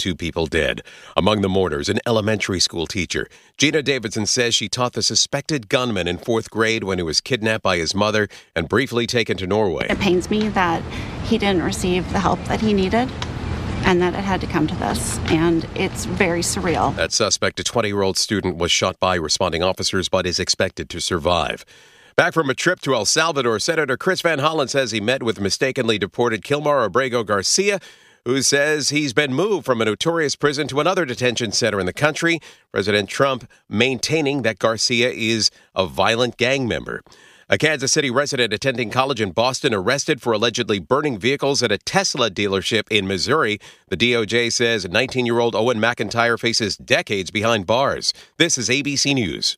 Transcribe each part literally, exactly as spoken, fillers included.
two people dead. Among the mourners, an elementary school teacher. Gina Davidson says she taught the suspected gunman in fourth grade when he was kidnapped by his mother and briefly taken to Norway. It pains me that he didn't receive the help that he needed and that it had to come to this, and it's very surreal. That suspect, a twenty-year-old student, was shot by responding officers but is expected to survive. Back from a trip to El Salvador, Senator Chris Van Hollen says he met with mistakenly deported Kilmar Abrego Garcia, who says he's been moved from a notorious prison to another detention center in the country. President Trump maintaining that Garcia is a violent gang member. A Kansas City resident attending college in Boston arrested for allegedly burning vehicles at a Tesla dealership in Missouri. The D O J says nineteen-year-old Owen McIntyre faces decades behind bars. This is A B C News.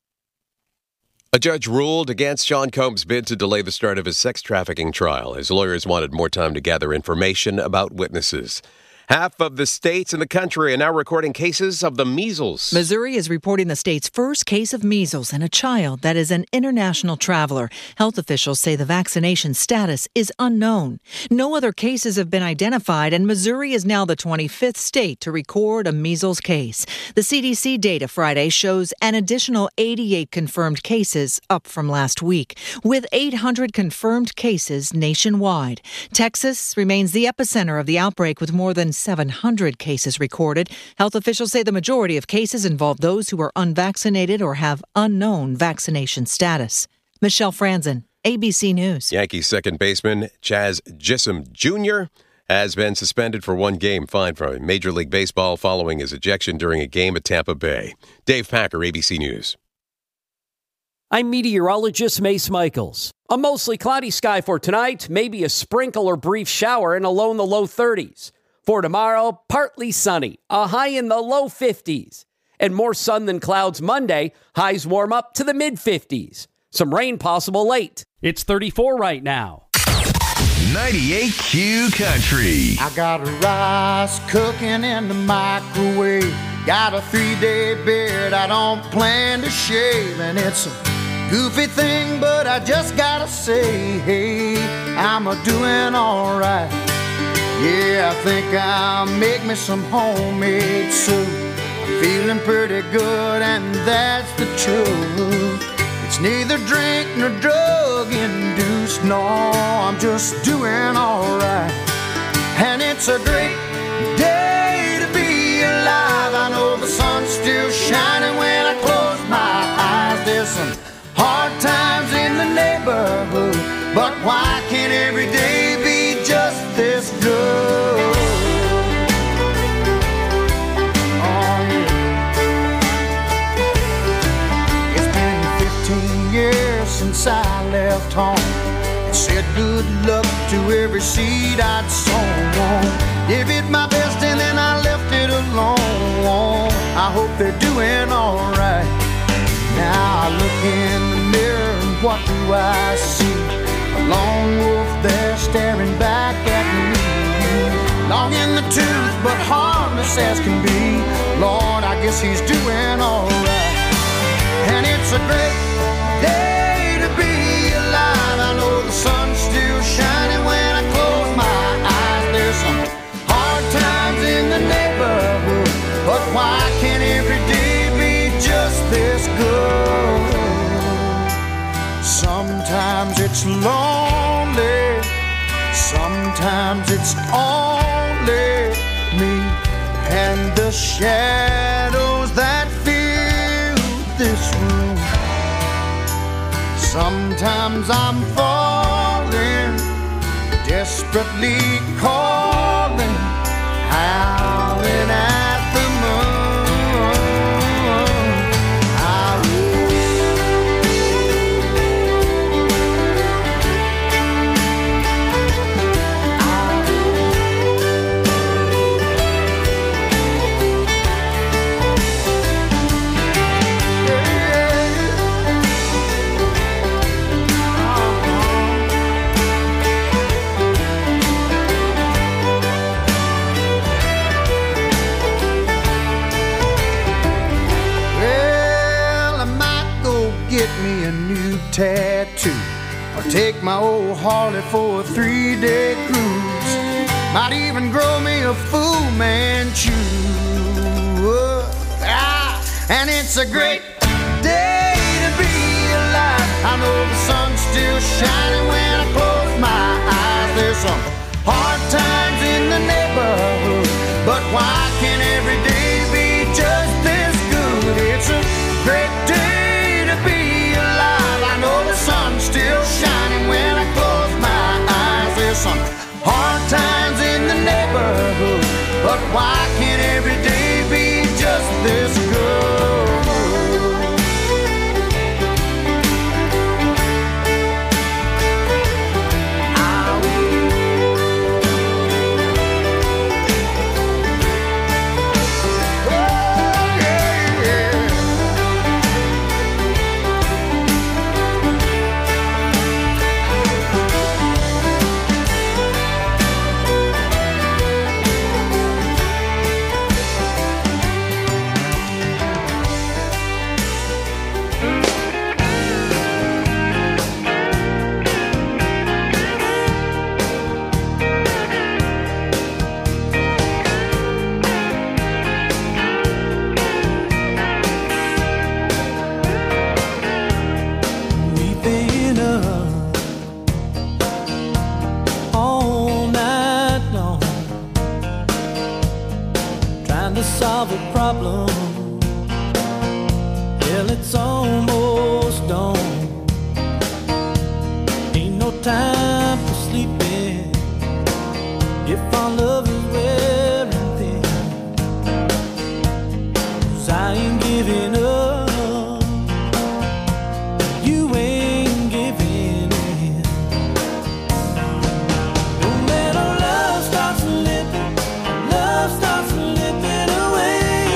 A judge ruled against Sean Combs' bid to delay the start of his sex trafficking trial. His lawyers wanted more time to gather information about witnesses. Half of the states in the country are now recording cases of the measles. Missouri is reporting the state's first case of measles in a child that is an international traveler. Health officials say the vaccination status is unknown. No other cases have been identified, and Missouri is now the twenty-fifth state to record a measles case. The C D C data Friday shows an additional eighty-eight confirmed cases, up from last week, with eight hundred confirmed cases nationwide. Texas remains the epicenter of the outbreak with more than seven hundred cases recorded. Health officials say the majority of cases involve those who are unvaccinated or have unknown vaccination status. Michelle Franzen, A B C News. Yankees second baseman Chaz Gissem Junior has been suspended for one game, fined from Major League Baseball following his ejection during a game at Tampa Bay. Dave Packer, A B C News. I'm meteorologist Mace Michaels. A mostly cloudy sky for tonight, maybe a sprinkle or brief shower and a low in the low thirties. For tomorrow, partly sunny, a high in the low fifties. And more sun than clouds Monday, highs warm up to the mid-fifties. Some rain possible late. It's thirty-four right now. ninety-eight Q Country. I got a rice cooking in the microwave. Got a three-day beard I don't plan to shave. And it's a goofy thing, but I just gotta say, hey, I'm a doing all right. Yeah, I think I'll make me some homemade soup. I'm feeling pretty good, and that's the truth. It's neither drink nor drug induced. No, I'm just doing all right. And it's a great day to be alive. I know the sun's still shining when I close my eyes. There's some hard times in the neighborhood, but why can't every day be just this good? Oh, yeah. It's been fifteen years since I left home and said good luck to every seed I'd sown. Gave it my best and then I left it alone. I hope they're doing all right. Now I look in the mirror and what do I see? A lone wolf there staring back at me. Long in the tooth, but harmless as can be. Lord, I guess he's doing all right. And it's a great day to be alive. I know the sun's still shining when I close my eyes. There's some hard times in the neighborhood, but why can't every day be just this good? Sometimes it's lonely, sometimes it's only me and the shadows that fill this room. Sometimes I'm falling, desperately calling, howling at the moon. Tattoo, or take my old Harley for a three-day cruise. Might even grow me a Fu Manchu. and it's a great day to be alive. I know the sun's still shining when I close my eyes. There's some hard times in the neighborhood, but why can't every day be just this good? It's a great day to be alive. I know the sun's still shining when I close my eyes. There's some hard times in the neighborhood, but why can't every day be just this good? Solve a problem. Well, it's almost dawn. Ain't no time for sleeping if our love is wearing thin. 'Cause I ain't giving up, you ain't giving in. Don't let our love start slipping, love starts slipping away.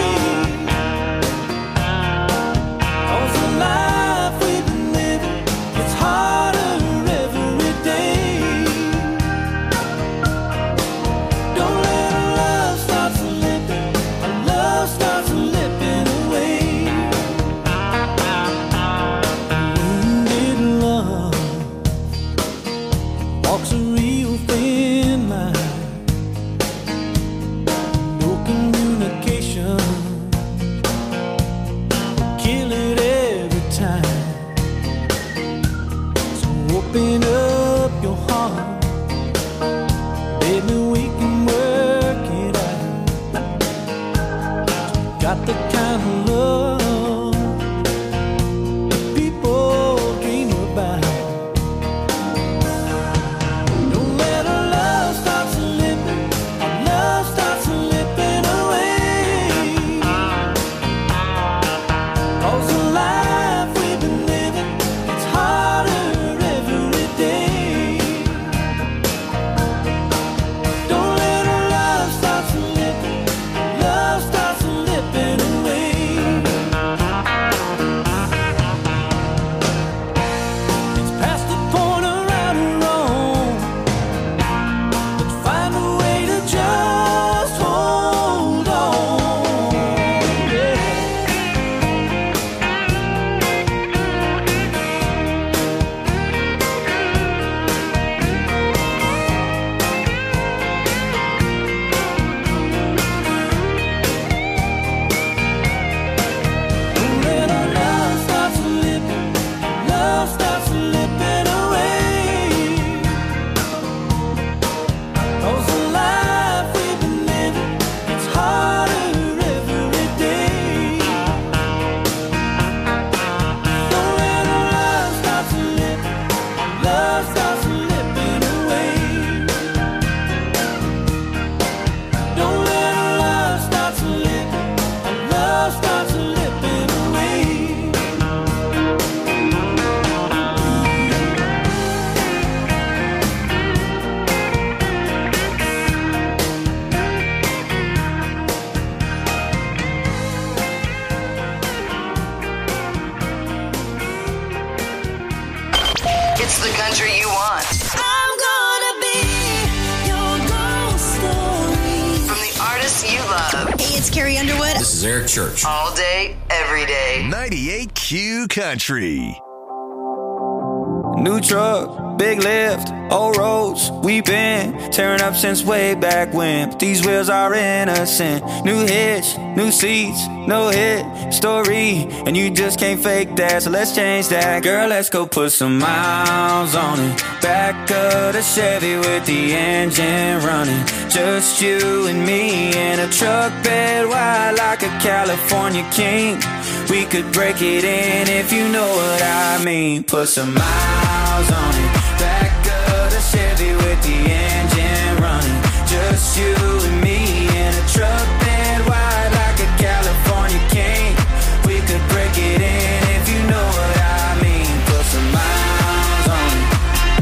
Open up your heart, baby, we can work it out. Got the kind of love people dream about. Don't let our love start slipping, our love starts slipping away. 'Cause the life we've been living, it's harder. It's the country you want. I'm gonna be your ghost story. From the artists you love. Hey, it's Carrie Underwood. This is Eric Church. All day, every day. ninety-eight Q Country. New truck, big lift, old roads, we been tearing up since way back when. But these wheels are innocent. New hitch, new seats, no hit story, and you just can't fake that, so let's change that. Girl, let's go put some miles on it. Back of the Chevy with the engine running. Just you and me in a truck bed wide like a California king. We could break it in if you know what I mean. Put some miles on it. Back of the Chevy with the engine running. Just you and me in a truck bed wide like a California king. We could break it in if you know what I mean. Put some miles on it.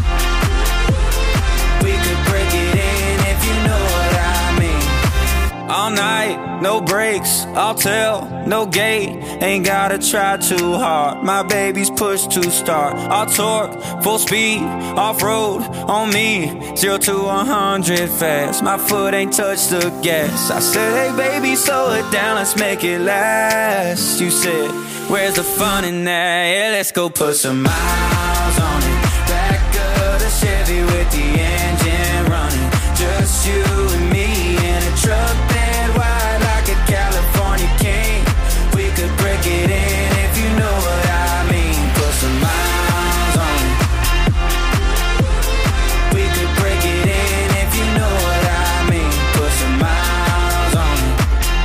We could break it in if you know what I mean. All night, no brakes, I'll tell, no gate. Ain't gotta try too hard. My baby's push to start. I'll torque, full speed, off-road on me. Zero to one hundred fast. My foot ain't touched the gas. I said, hey baby, slow it down, let's make it last. You said, where's the fun in that? Yeah, let's go put some miles on it. Back of the Chevy with the engine running. Just you and me in a truck bed wide like a California king. We could break it in if you know what I mean. Put some miles on it. We could break it in if you know what I mean. Put some miles on it.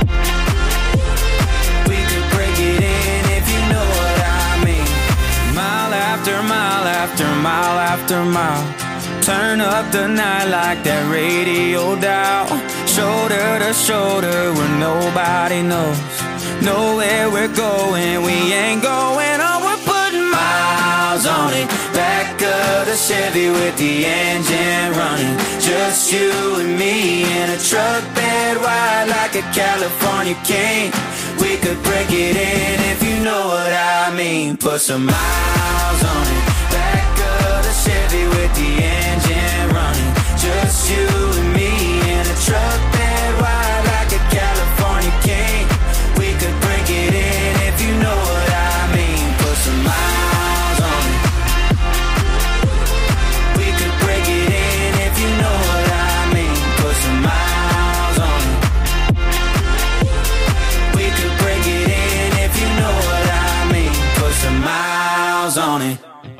We could break it in if you know what I mean. Mile after mile after mile after mile. Turn up the night like that radio dial. Shoulder to shoulder where nobody knows. Know where we're going, we ain't going on. We're putting miles on it. Back of the Chevy with the engine running. Just you and me in a truck bed wide like a California king. We could break it in if you know what I mean. Put some miles on it. Back of the Chevy with the engine running. Just you and me in a truck bed wide like a California king. We could break it in if you know what I mean. Put some miles on it. We could break it in if you know what I mean. Put some miles on it. We could break it in if you know what I mean. Put some miles on it.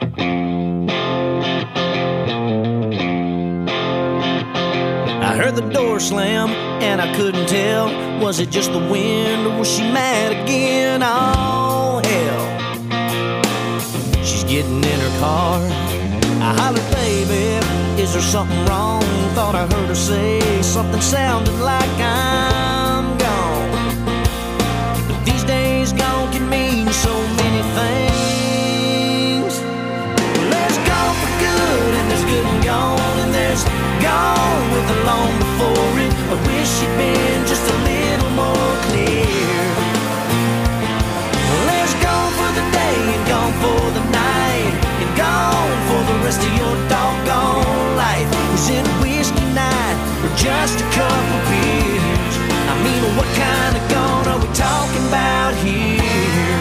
I heard the door slam and I couldn't tell. Was it just the wind or was she mad again? Oh hell. She's getting in her car. I hollered, baby, is there something wrong? Thought I heard her say something sounded like I'm gone. But these days gone can mean so many things. There's gone for good and there's good and gone, and there's gone with the long before it. I wish she'd been just a little more clear. Well, there's gone for the day and gone for the night and gone for the rest of your doggone life. Is it whiskey night or just a couple beers? I mean, what kind of gone are we talking about here?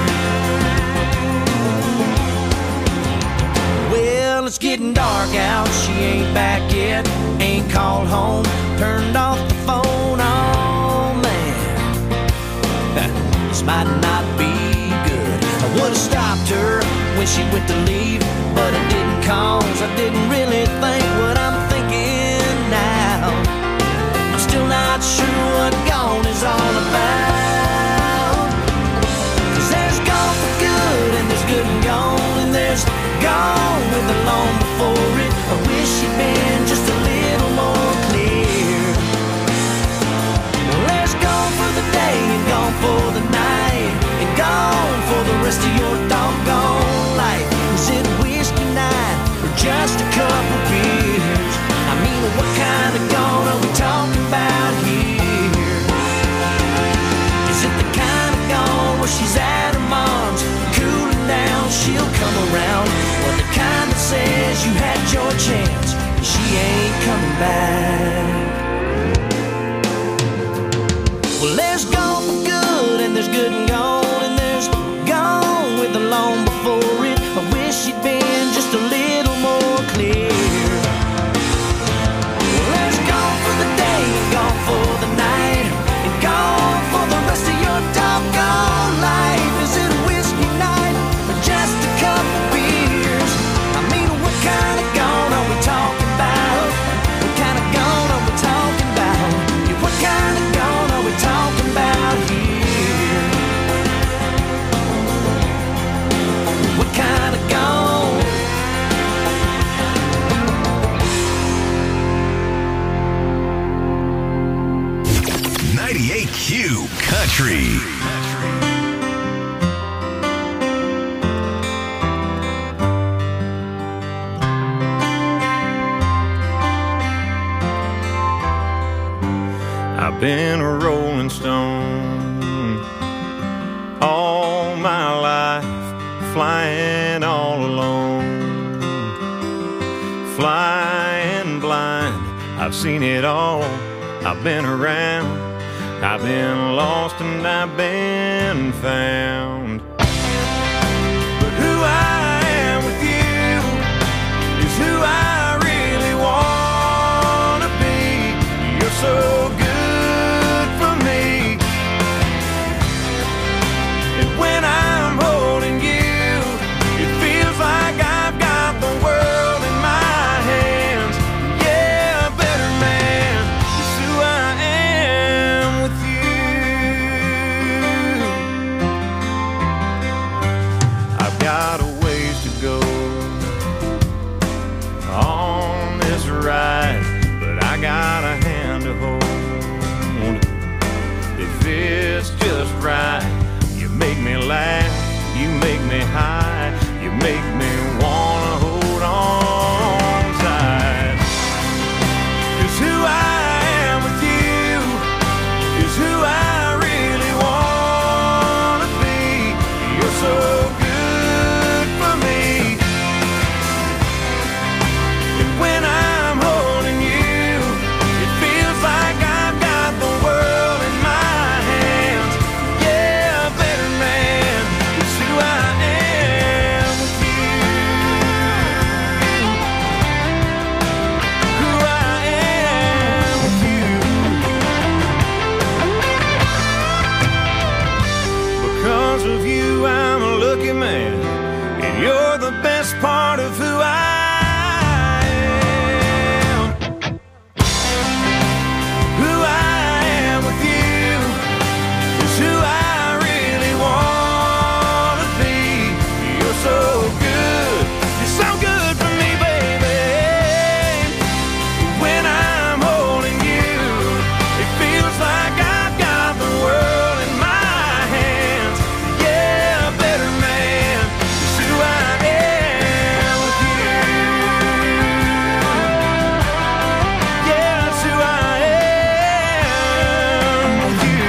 Well, it's getting dark out, she ain't back yet. Ain't called home, turned off the phone, oh man. This might not be good. I would've stopped her when she went to leave, but I didn't, cause I didn't really think what I'm thinking now. I'm still not sure what gone is all about. Cause there's gone for good and there's good and gone, and there's gone with the long before it. I wish she'd been just a little more clear. Well, there's gone for the day and gone for the night and gone for the rest of your doggone life. Is it whiskey night or just a couple beers? I mean, what kind of gone are we talking about here? Is it the kind of gone where she's at her mom's, cooling down, she'll come around? Or the kind that says you had your chance and she ain't coming back? Well, there's gone for good and there's good and gone, and there's gone with the long before it. I wish she'd been just a little Q Country. I've been a rolling stone all my life, flying all alone, flying blind. I've seen it all, I've been around, I've been lost and I've been found. But who I am with you is who I really want to be. You're so good for me, and when I'm holding you, it feels like I've got the world in my hands. Yeah, a better man is who I am with you. I've got a ways to go on this ride, but I got a hand to hold. If it's just right, you make me laugh, you make me high, you make me wanna hold on tight. 'Cause who I am with you is who I really wanna be. You're so good for me, and when I'm holding you, it feels like I've got the world in my hands. Yeah, a better man is who I am with you. Who I am with you. Because of you, I'm a lucky man, and you're the best part of who I am. Who I am with you is who I really want to be. You're so good, you're so good for me, baby. When I'm holding you, it feels like I've got the world in my hands. Yeah, a better man is who I am with you. Yeah, it's who I am with you.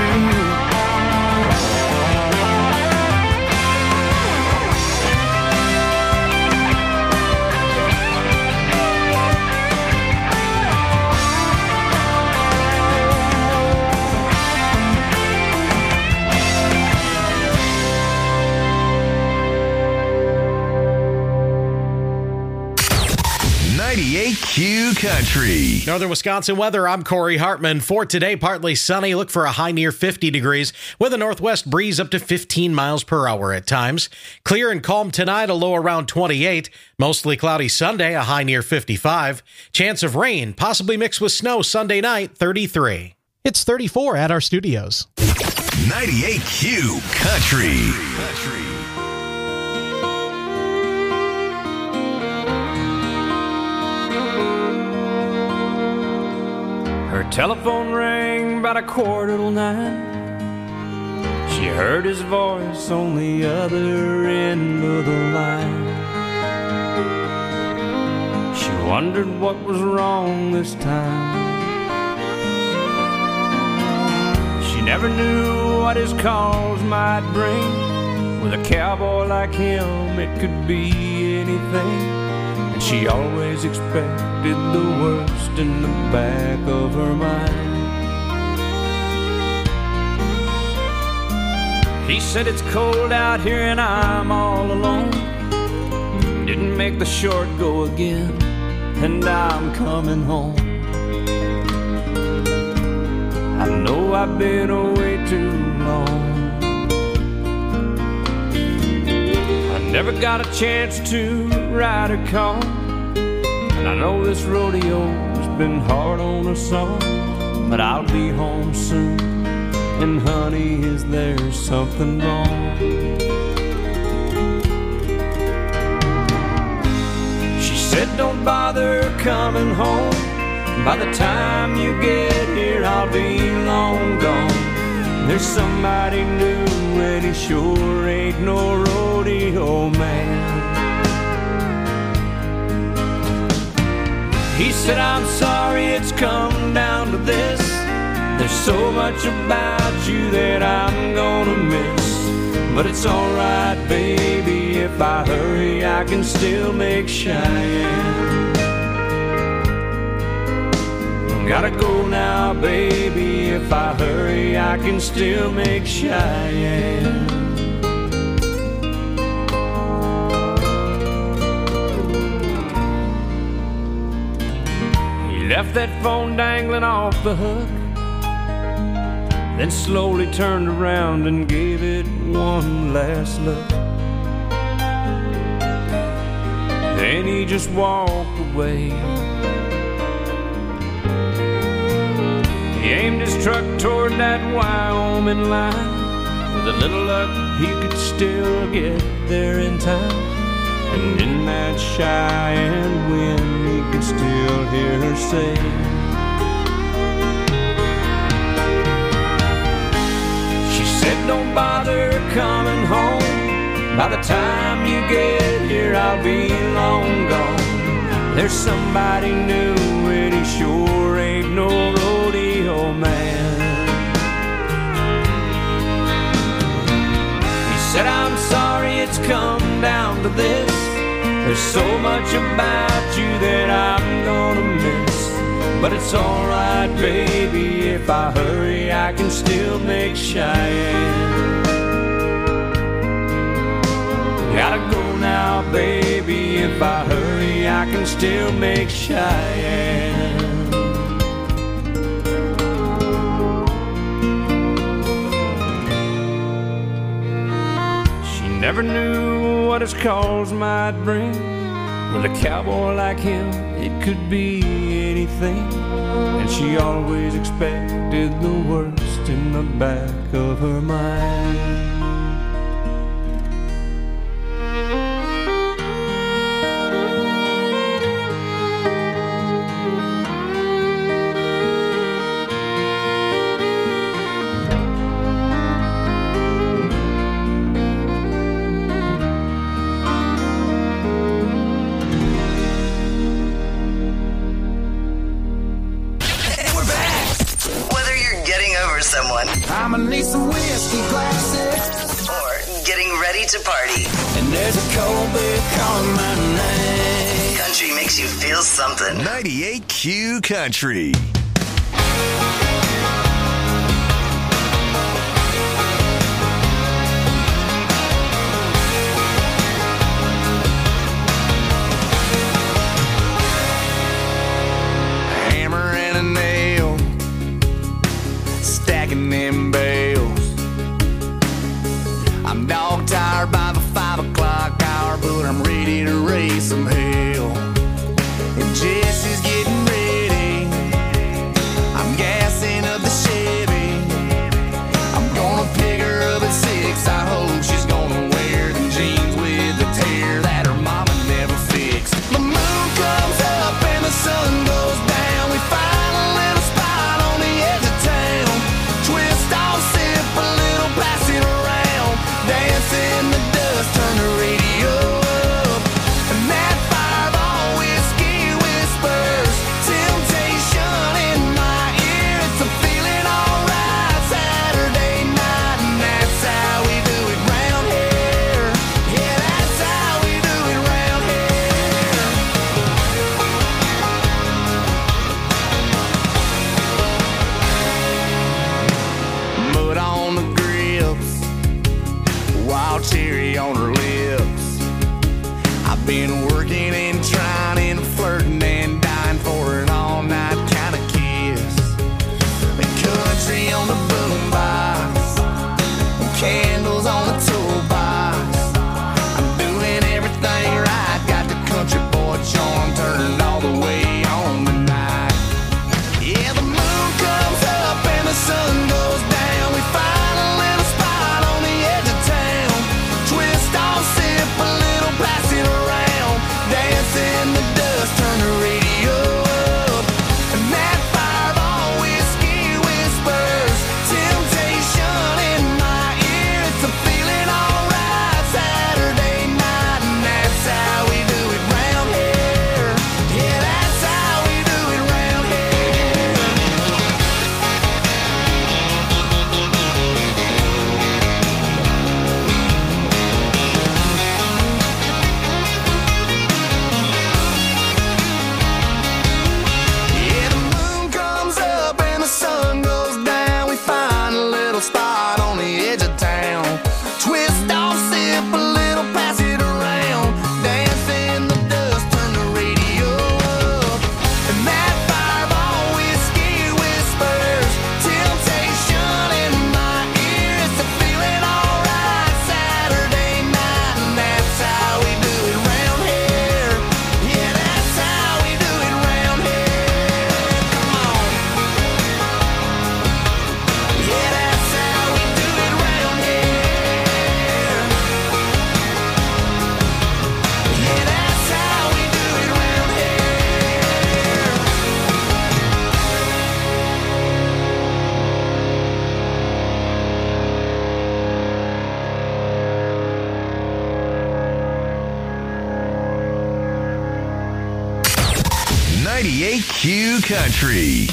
ninety-eight Q Country. Northern Wisconsin weather, I'm Corey Hartman. For today, partly sunny. Look for a high near fifty degrees with a northwest breeze up to fifteen miles per hour at times. Clear and calm tonight, a low around twenty-eight. Mostly cloudy Sunday, a high near fifty-five. Chance of rain, possibly mixed with snow Sunday night, thirty-three. It's thirty-four at our studios. ninety-eight Q Country. Country. Her telephone rang about a quarter till nine. She heard his voice on the other end of the line. She wondered what was wrong this time. She never knew what his calls might bring. With a cowboy like him, it could be anything. And she always expected the worst in the back of her mind. He said it's cold out here and I'm all alone. Didn't make the short go again, and I'm coming home. I know I've been away too long. I never got a chance to ride a car, and I know this rodeo's been hard on us all. But I'll be home soon, and honey, is there something wrong? She said don't bother coming home. By the time you get here, I'll be long gone. There's somebody new and he sure ain't no rodeo man. He said, I'm sorry it's come down to this. There's so much about you that I'm gonna miss. But it's alright, baby, if I hurry, I can still make Cheyenne. Gotta go now, baby, if I hurry, I can still make Cheyenne. He left that phone dangling off the hook, then slowly turned around and gave it one last look. Then he just walked away. He aimed his truck toward that Wyoming line. With a little luck, he could still get there in time. And in that Cheyenne wind, he could still hear her say, she said, don't bother coming home. By the time you get here, I'll be long gone. There's somebody new and he sure ain't no rodeo man. He said, I'm sorry it's come down to this. There's so much about you that I'm gonna miss. But it's alright, baby, if I hurry, I can still make Cheyenne. Gotta go now, baby, if I hurry, I can still make Cheyenne. She never knew what his calls might bring. With a cowboy like him, it could be anything. And she always expected the worst in the back of her mind. I'ma need some whiskey glasses. Or getting ready to party. And there's a cold beer calling my name. Country makes you feel something. ninety-eight Q Country. Them bales. I'm dog tired by the five o'clock hour, but I'm ready to raise some hell. And Jesse's getting ready. I'm gassing up the Chevy. I'm gonna pick her up at six. I hope she's gonna wear them jeans with the tear that her mama never fixed. The moon comes up and the sun goes down. We find a little spot on the edge of town. Twist off, sip a little, pass it around. Dance in the dust, turn the radio up. And that fireball whiskey whisper the edge of town. Twist off, sip a little, pass it around. Dance in the dust, turn the radio up. And that fireball whiskey whispers temptation in my ear. It's a feeling alright Saturday night, and that's how we do it round here. Yeah, that's how we do it round here. Come on. Yeah, that's how we do it round here. Yeah, that's how we do it round here. ninety-eight Q Country.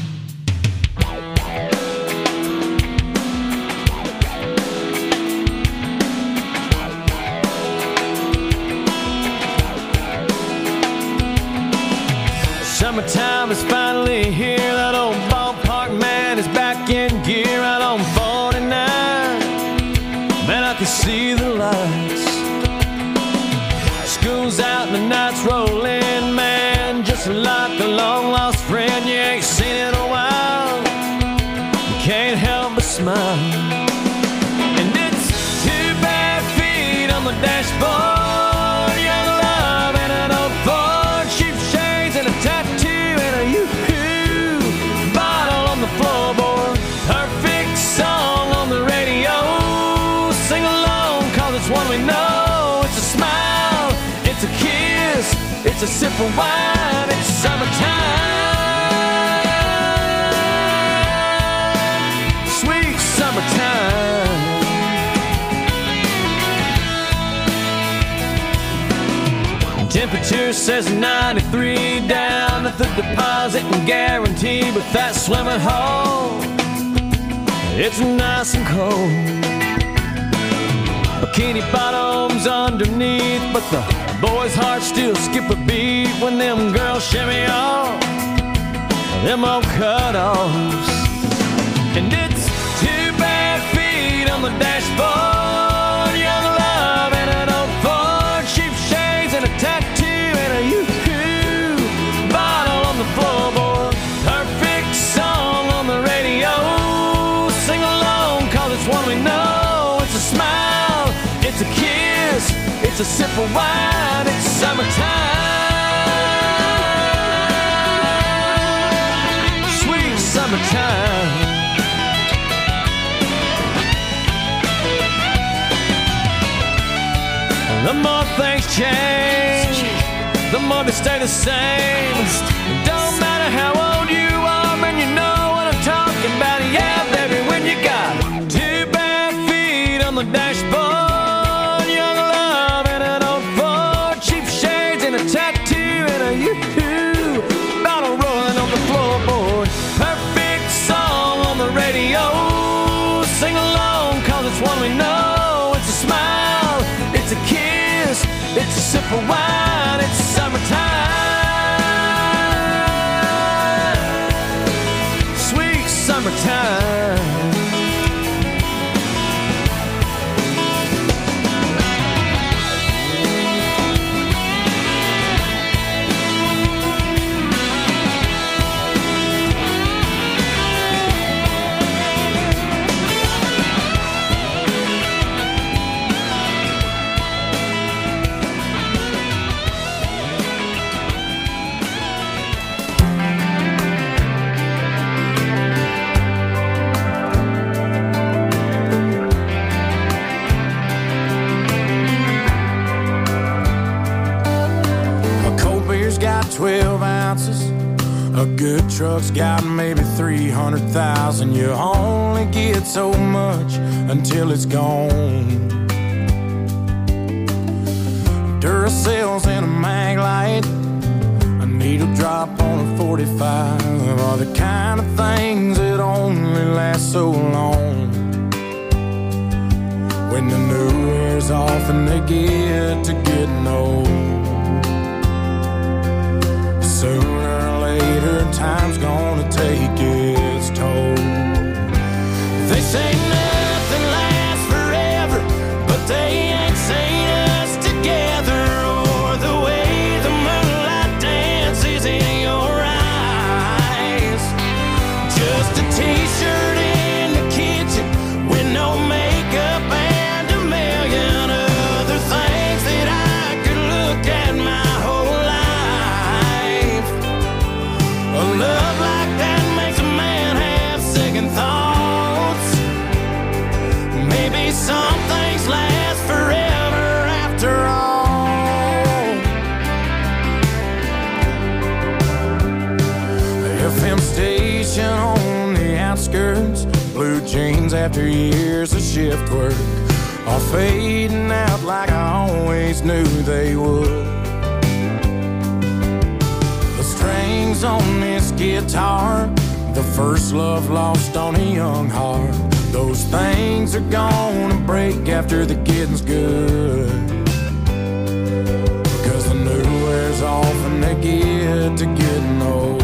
Summertime is finally here. That old ballpark man is back in gear out on forty-nine. Man, I can see the lights. School's out and the nights roll in, man. Just like a long lost friend you ain't seen in a while. You can't help but smile. And it's two bare feet on the dashboard. Young love and an old Ford, sheepshades and a tattoo and a yoo-hoo bottle on the floorboard. Perfect song on the radio. Sing along, cause it's one we know. It's a smile, it's a kiss, it's a sip of wine. It's summertime, sweet summertime. Temperature says ninety-three down at the deposit and guarantee, but that swimming hole, it's nice and cold. Bikini bottoms underneath, but the boys' hearts still skip a beat when them girls shimmy off them old cutoffs. And it's two bare feet on the dashboard. Young love and an old Ford, sheepshades and a tattoo and a yoo-hoo bottle on the floorboard. Perfect song on the radio. Sing along, cause it's one we know. It's a smile, it's a kiss, it's a sip of wine. It's summertime, sweet summertime. The more things change, the more they stay the same. Don't matter how old you are, man, you know what I'm talking about. Yeah, baby, when you got two bare feet on the dashboard. Young love and an old Ford, cheap shades and a tattoo and a yoo-hoo bottle rolling on the floorboard. Perfect song on the radio. Sing along, cause it's one we know. It's a smile, it's a kiss, it's a sip of wine. It's summertime, sweet summertime. twelve ounces. A good truck's got maybe three hundred thousand. You only get so much until it's gone. Duracells and a mag light, a needle drop on a forty-five are the kind of things that only last so long. When the new wears off and they get to getting old, sooner or later time's gonna take its toll. They say nothing some things last forever after all. F M station on the outskirts, blue jeans after years of shift work, all fading out like I always knew they would. The strings on this guitar, the first love lost on a young heart, those things are gonna break after the getting's good. Because the new wears off and they get to getting old.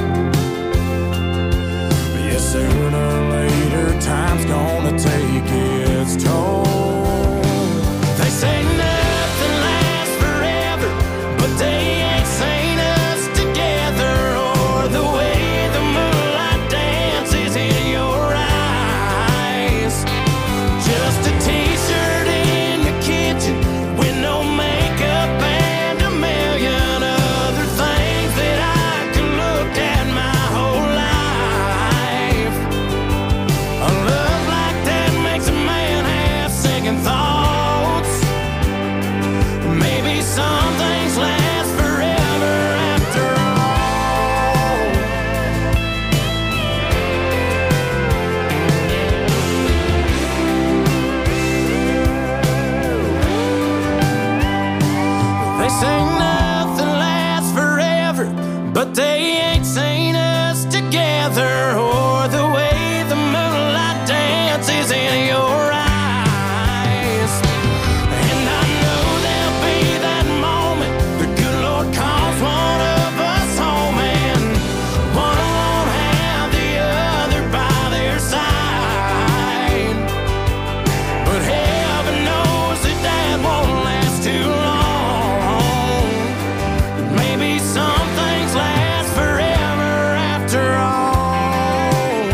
But yeah, sooner or later time's gonna take its toll. They say nothing lasts forever, but they ain't seen us together, or the way the moonlight dances in your eyes. Just a t-shirt in the kitchen with no makeup and a million other things that I could look at my whole life. A love like that makes a man have second thoughts. Maybe some things last forever after all. They say nothing lasts forever, but they ain't seen us together, or the way the moonlight dances in your eyes. And I know there'll be that moment the good Lord calls one of us home, and one won't have the other by their side. But heaven knows that that won't last too long. Maybe some things last forever after all.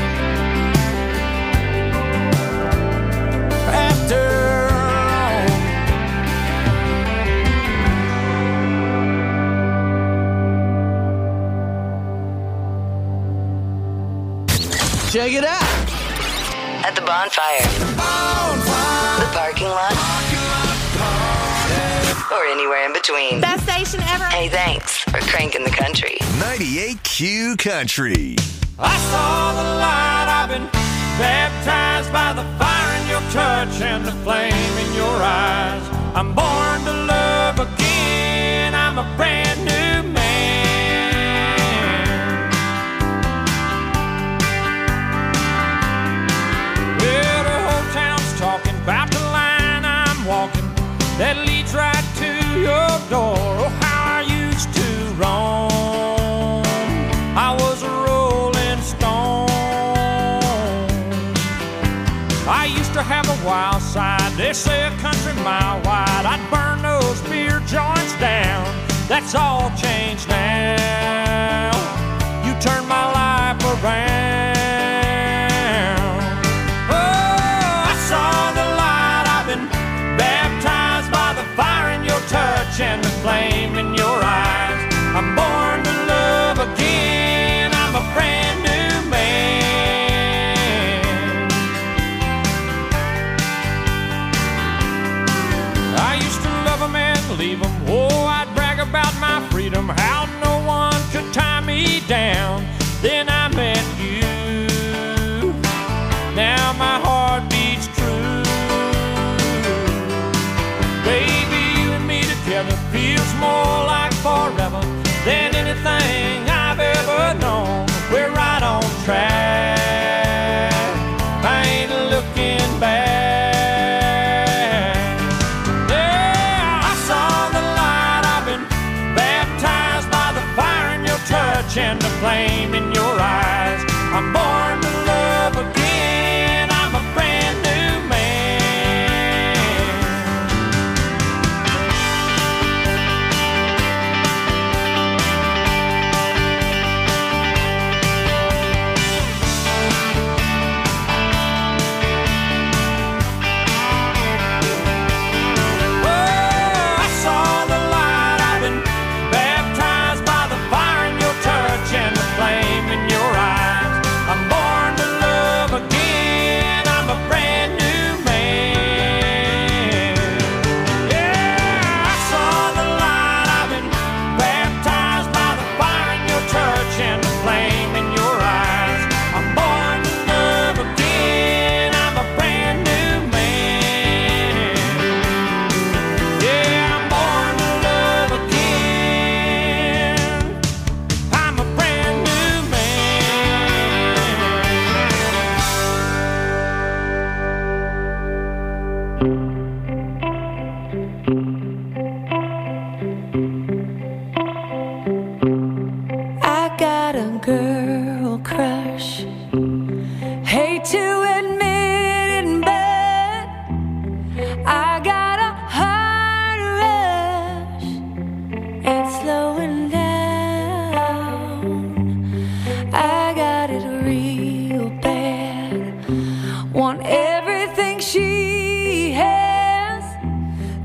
After all. Check it out. At the bonfire. The parking lot. Or anywhere in between. Best station ever. Hey, thanks for cranking the country. ninety-eight Q Country. I saw the light, I've been baptized by the fire in your touch and the flame in your eyes. I'm born to love again, I'm a brand new man. Well, the whole town's talking about the line I'm walking that leads right to your door. Oh, how I used to roam, I was a rolling stone. I used to have a wild side, they say a country mile wide. I'd burn those beer joints down, that's all changed now. You turned my life around. Oh, I saw the light, I've been baptized by the fire in your touch and the flame in your eyes. I'm born to love again, I'm a brand new man. I used to love 'em and leave 'em. Oh, I'd brag about my freedom, how no one could tie me down. Then I met you, now my heart beats true. Baby, you and me together feels more like forever than anything I've ever known. We're right on track, I ain't looking back. Yeah, I saw the light, I've been baptized by the fire in your touch and the flame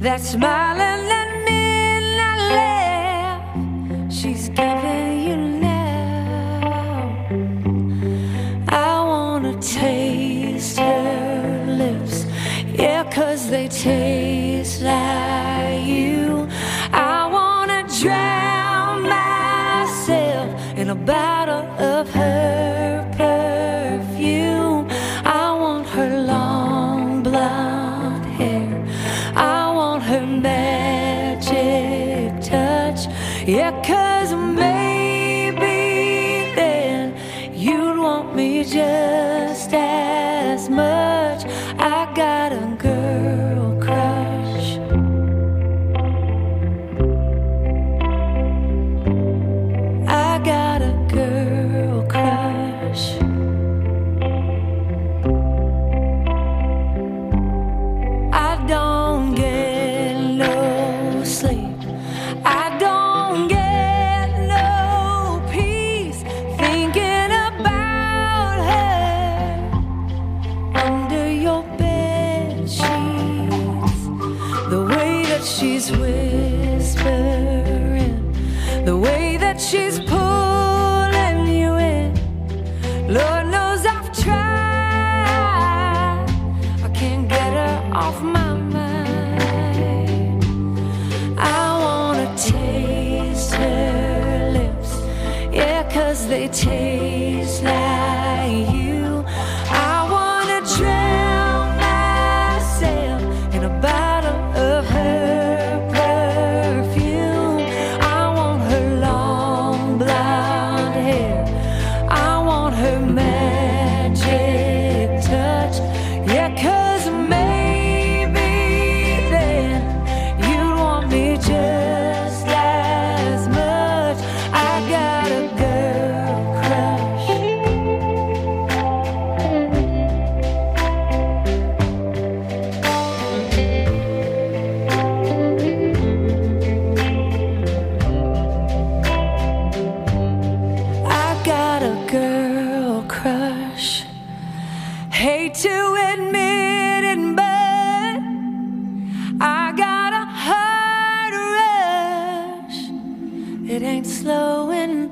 that smiling at midnight laugh she's giving you now. I wanna taste her lips, yeah, 'cause they taste like you. I wanna drown myself in a bottle of her perfume. I want her long blonde hair, I want her magic touch, yeah, 'cause maybe then you'd want me just as much. I got a girl crush. I got a girl crush. I don't get no sleep, I don't get no peace thinking about her under your bed sheets. The way that she's whispering, the way that she's pulling you in, Lord knows I've tried, I can't get her off my mind. I wanna taste her lips, yeah, 'cause they taste like you. I wanna drown myself in a bottle of her perfume. I want her long blonde hair, I want her magic touch, yeah, 'cause maybe then you'd want me just as much. I got a girl crush. I got a girl crush. Hate to admit it, but I got a heart rush. It ain't slowing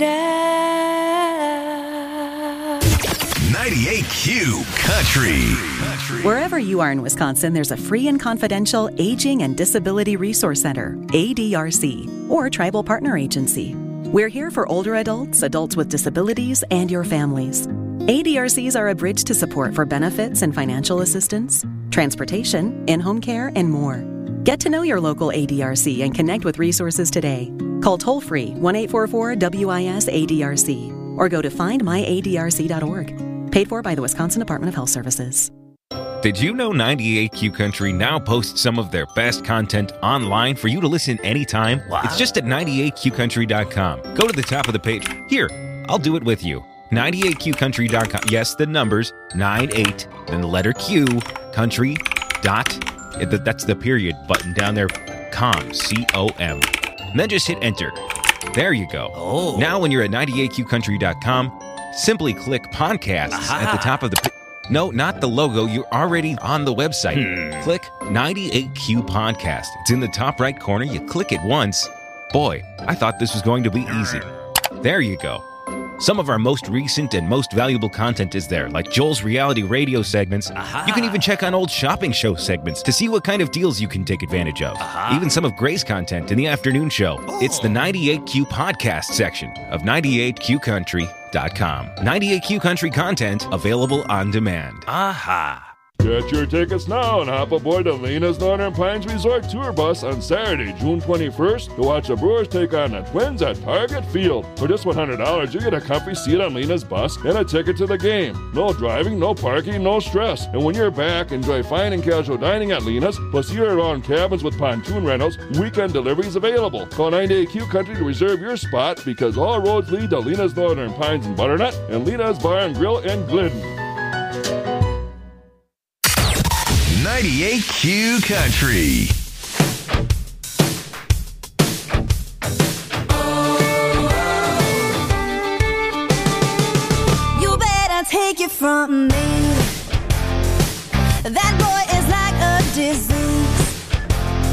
down. ninety-eight Q Country. Wherever you are in Wisconsin, there's a free and confidential Aging and Disability Resource Center, A D R C, or Tribal Partner Agency. We're here for older adults, adults with disabilities, and your families. A D R Cs are a bridge to support for benefits and financial assistance, transportation, in-home care, and more. Get to know your local A D R C and connect with resources today. Call toll-free one eight four four W I S A D R C or go to find my A D R C dot org. Paid for by the Wisconsin Department of Health Services. Did you know ninety-eight Q Country now posts some of their best content online for you to listen anytime? Wow. It's just at ninety-eight Q country dot com. Go to the top of the page. Here, I'll do it with you. ninety-eight Q country dot com. Yes, the numbers, ninety-eight, then the letter Q, country, dot, that's the period button down there, com, C O M. And then just hit enter. There you go. Oh. Now when you're at ninety-eight Q country dot com, simply click podcasts Aha. at the top of the page. No, not the logo. You're already on the website. Hmm. Click ninety-eight Q Podcast. It's in the top right corner. You click it once. Boy, I thought this was going to be easy. There you go. Some of our most recent and most valuable content is there, like Joel's reality radio segments. Aha. You can even check on old shopping show segments to see what kind of deals you can take advantage of. Aha. Even some of Gray's content in the afternoon show. Oh. It's the ninety-eight Q Podcast section of ninety-eight Q country dot com. ninety-eight Q Country content available on demand. Aha. Get your tickets now and hop aboard the Lena's Northern Pines Resort Tour Bus on Saturday, June twenty-first to watch the Brewers take on the Twins at Target Field. For just one hundred dollars, you get a comfy seat on Lena's bus and a ticket to the game. No driving, no parking, no stress. And when you're back, enjoy fine and casual dining at Lena's, plus year-round cabins with pontoon rentals, weekend deliveries available. Call ninety-eight Q Country to reserve your spot because all roads lead to Lena's Northern Pines and Butternut and Lena's Bar and Grill in Glidden. ninety-eight Q Country. You better take it from me. That boy is like a disease.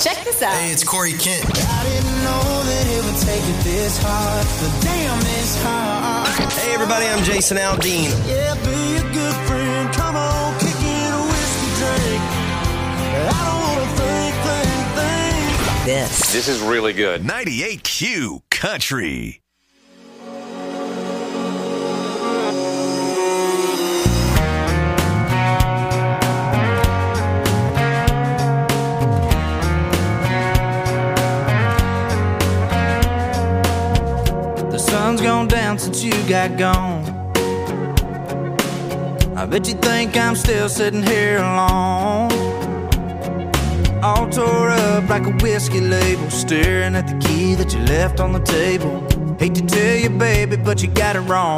Check this out. Hey, it's Corey Kent. I didn't know that it would take it this hard, but damn, it's hard. Hey, everybody, I'm Jason Aldean. Yeah, be a good friend. Come on, kick in a whiskey drink. I don't want to think, think, think. This. This is really good. ninety-eight Q Country. The sun's gone down since you got gone. I bet you think I'm still sitting here alone, all tore up like a whiskey label, staring at the key that you left on the table. Hate to tell you, baby, but you got it wrong.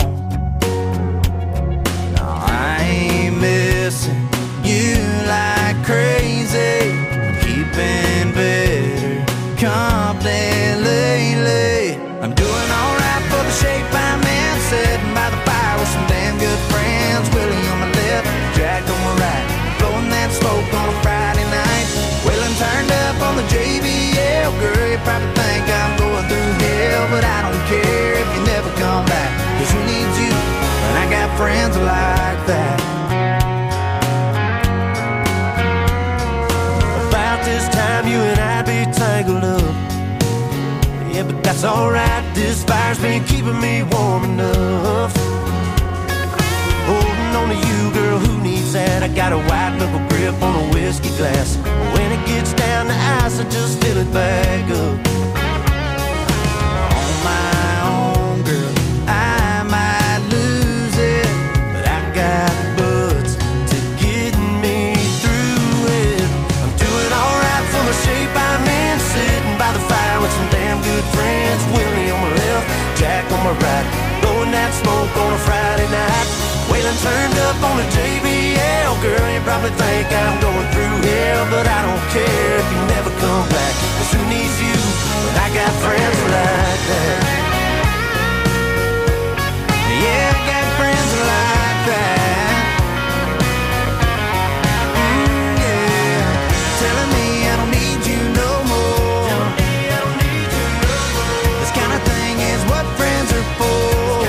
No, I ain't missing you like crazy. Keeping better company lately. I'm doing alright for the shape I'm in, sitting by the fire with some damn good friends. Willie on my left, Jack on my right, blowing that smoke on a Friday night. Wheeling turned up on the J B L. Girl, you probably think I'm going through hell, but I don't care if you never come back, cause who needs you when I got friends like that? About this time you and I'd be tangled up. Yeah, but that's alright, this fire's been keeping me warm enough. Holding on to you, girl, who needs that? I got a white knuckle grip on a whiskey glass. When it gets down to ice, I just fill it back up. On my own, girl, I might lose it, but I got butts to get me through it. I'm doing alright for the shape I'm in, sitting by the fire with some damn good friends. Willie on my left, Jack on my right, blowing that smoke on a Friday night. Waylon turned up on the J B L. Girl, you probably think I'm going through hell, but I don't care if you never come back, cause who needs you when I got friends like that? Yeah, I got friends like that. Mm, yeah, telling me I don't need you no more. This kind of thing is what friends are for.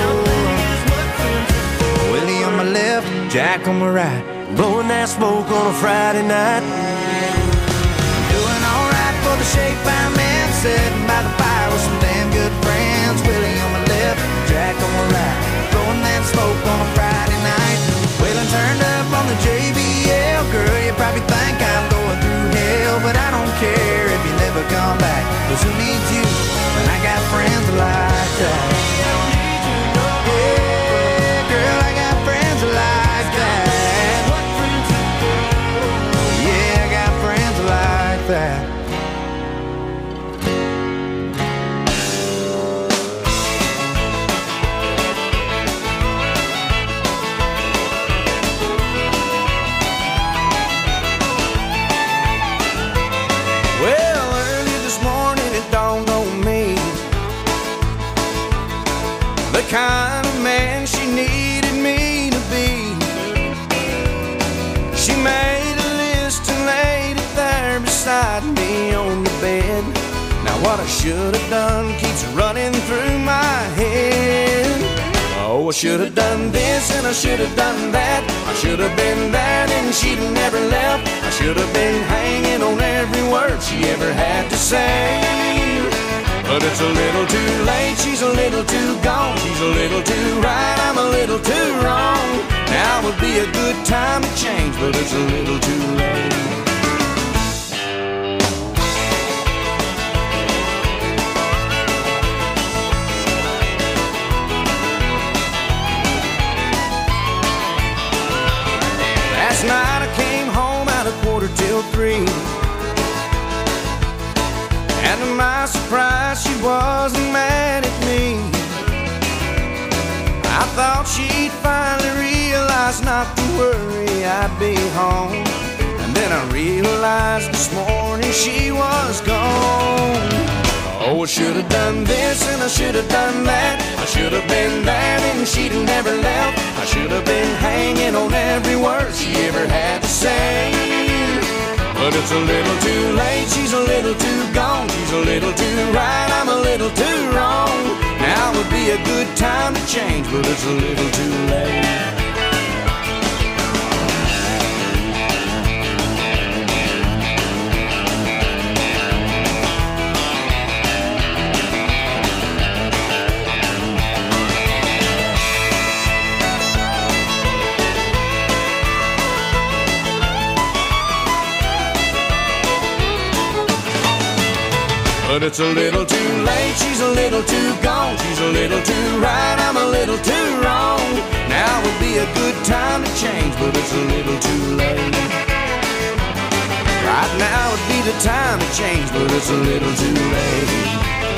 Willie on my left, Jack on my right, blowing that smoke on a Friday night. Doing alright for the shape I'm in, sitting by the fire with some damn good friends. Willie on my left, Jack on my right, blowing that smoke on a Friday night. Waylon turned up on the J B L. Girl, you probably think I'm going through hell, but I don't care if you never come back, cause who needs you when I got friends like that? Yeah, girl, I got friends like that. Yeah, I got friends like that. Well, early this morning it dawned on me the kind of man she needed me to be. She made a list and laid it there beside me on the bed. Now what I should have done keeps running through my head. Oh, I should have done this and I should have done that. I should have been there and she'd never left. I should have been hanging on every word she ever had to say. But it's a little too late, she's a little too gone. She's a little too right, I'm a little too wrong. Now would be a good time to change, but it's a little too late. Last night I came home at a quarter till three, and to my surprise she wasn't mad at me. I thought she'd finally realize not to worry, I'd be home. And then I realized this morning she was gone. Oh, I should have done this and I should have done that. I should have been there and she'd have never left. I should have been hanging on every word she ever had to say. But it's a little too late, she's a little too gone. She's a little too right, I'm a little too wrong. Now would be a good time to change, but it's a little too late. But it's a little too late, she's a little too gone. She's a little too right, I'm a little too wrong. Now would be a good time to change, but it's a little too late. Right now would be the time to change, but it's a little too late.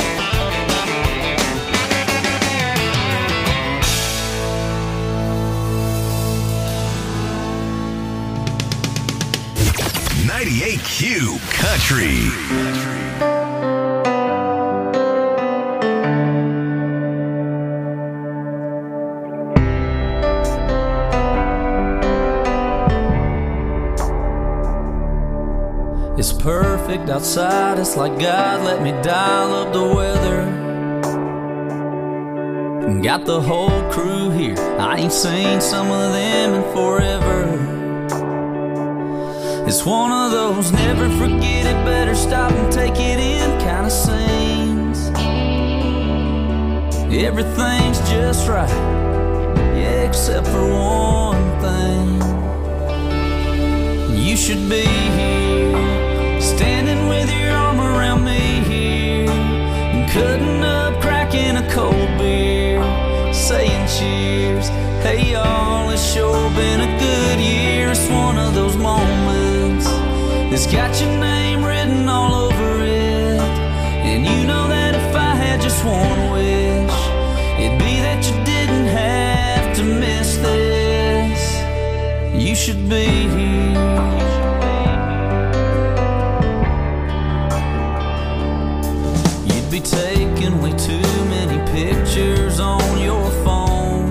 ninety-eight Q Country. It's perfect outside, it's like God let me dial up the weather. Got the whole crew here, I ain't seen some of them in forever. It's one of those never forget it, better stop and take it in kind of scenes. Everything's just right, yeah, except for one thing. You should be here, standing with your arm around me here, and cutting up, cracking a cold beer, saying cheers. Hey y'all, it's sure been a good year. It's one of those moments that's got your name written all over it. And you know that if I had just one wish, it'd be that you didn't have to miss this. You should be here. Be taking way too many pictures on your phone,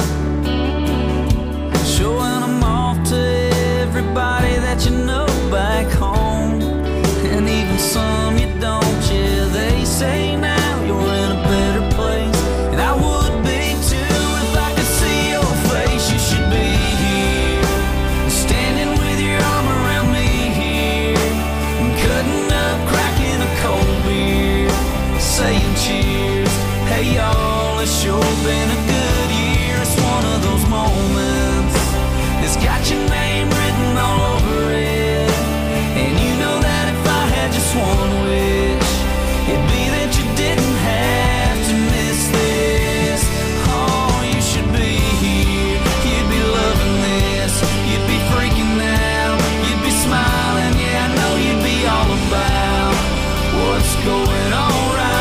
showing them off to everybody that you know back home, and even some you don't. Yeah, they say now you're in a better place, and I would be too if I could see your face. You should be here, standing with your arm around me here, and cutting up, cracking a cold beer, saying cheers. Hey y'all, it's sure been a good year. It's one of those moments that's got your name written all over it. And you know that if I had just one wish, it'd be that you didn't have to miss this. Oh, you should be here, you'd be loving this, you'd be freaking out, you'd be smiling. Yeah, I know you'd be all about what's going on.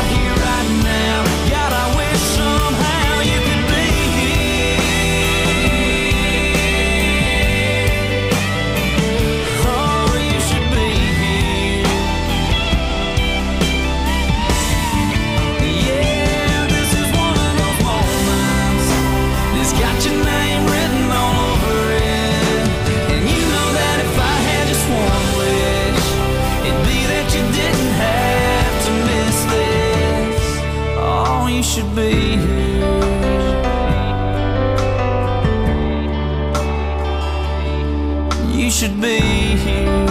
You should be here. You should be here.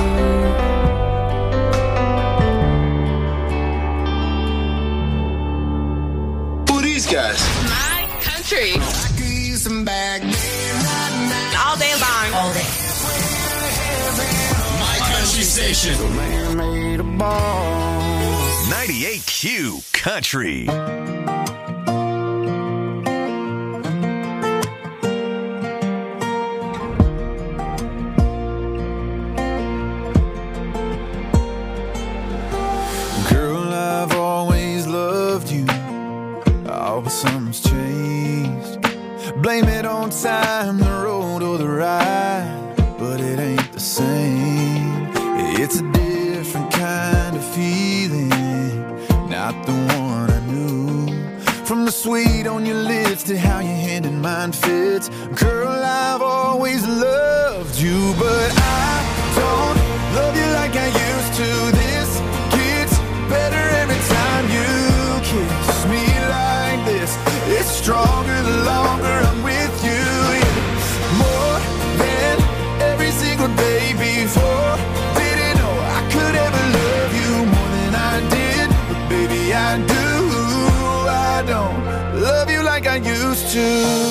Who are these guys? My country. All day long. All day. My country station. ninety-eight Q Country. Something's changed. Blame it on time, the road or the ride, but it ain't the same. It's a different kind of feeling, not the one I knew. From the sweet on your lips to how your hand in mine fits. Girl, I've always loved you, but I don't love you like I used to. This gets better every time you kiss me like this. It's stronger the longer I'm with you. It's more than every single day before. Didn't know I could ever love you more than I did, but baby I do. I don't love you like I used to.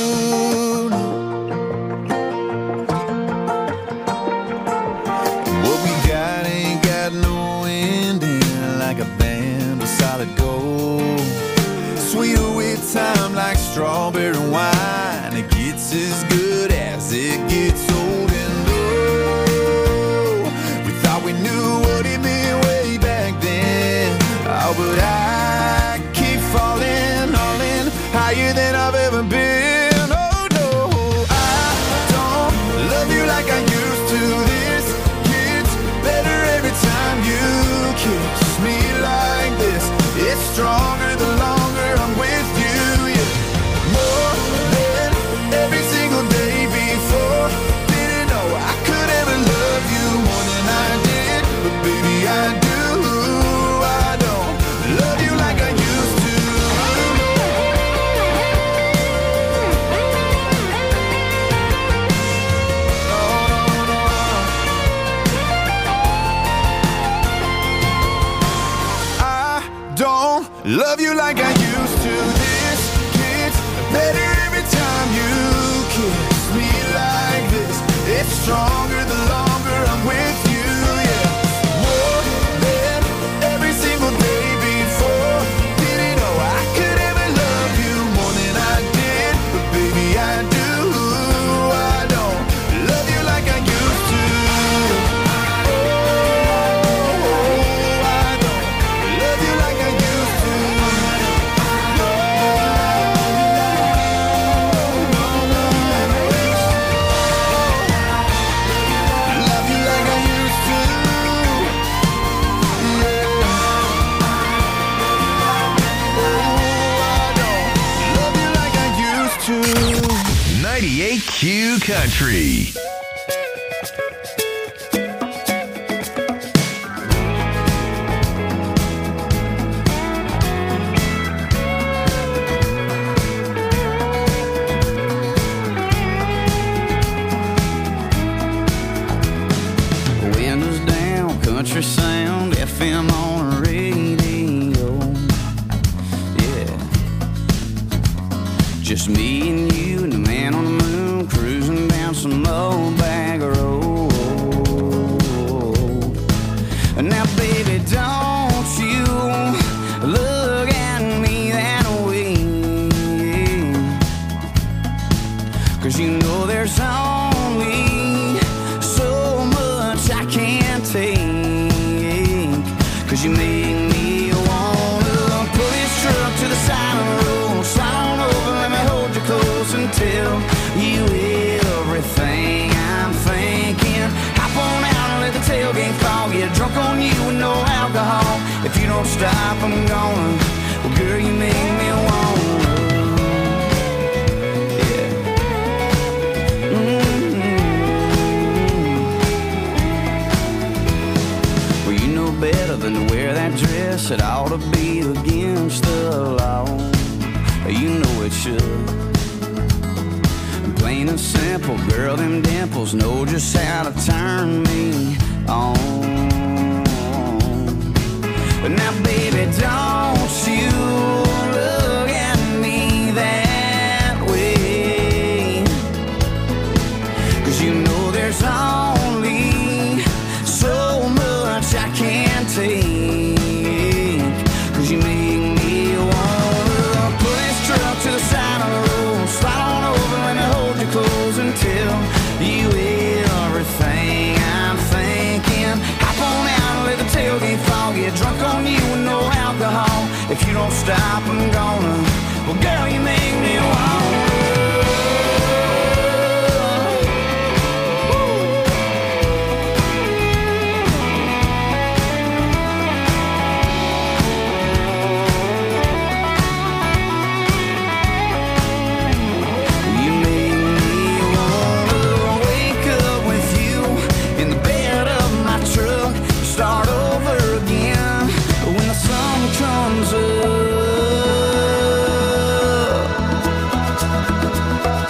What we got ain't got no ending, like a band of solid gold. Sweeter with time like strawberry wine. It gets as good as it gets old. And oh, we thought we knew what it meant way back then. Oh, but I keep falling, all in, higher than I've ever been. Oh no, I don't love you like I used to. This gets better every time you kiss me like this. It's stronger the longer I'm with you. Yeah. More than every single day before. Didn't know I could ever love you more than I did, but baby I do. I don't love you like I used to. Don't love you like I used to. This gets better every time you kiss me like this. It's stronger the longer I'm with you. Yeah, more than every single day before. Didn't know I could ever love you more than I did, but baby I do. I don't love you like I used to. ninety-eight Q Country. Windows down, country sound, F M on the radio. Yeah, just me and you and the man on the moon, cruising down some old bag road. Now baby, don't you look at me that way, 'cause you know there's only so much I can't take. 'Cause you make me wanna pull this truck to the side of the road, slide on over, let me hold you close and tell you everything I'm thinking. Hop on out and let the tailgate fall, get drunk on you with no alcohol. If you don't stop, I'm gonna. Well, girl, you make me wanna. Yeah. Mm-hmm. Well, you know better than to wear that dress. It ought to be against the law. You know it should. Plain and simple, girl, them dimples know just how to turn me on. But now, baby, don't you look at me that way, 'cause you know there's only so much I can't take. 'Cause you make me wanna pull this truck to the side of the road, slide on over, let me hold you close and tell you everything I'm thinking. Hop on out and let the tailgate fall, get drunk on you with no alcohol. If you don't stop, I'm gonna. Well, girl, you make me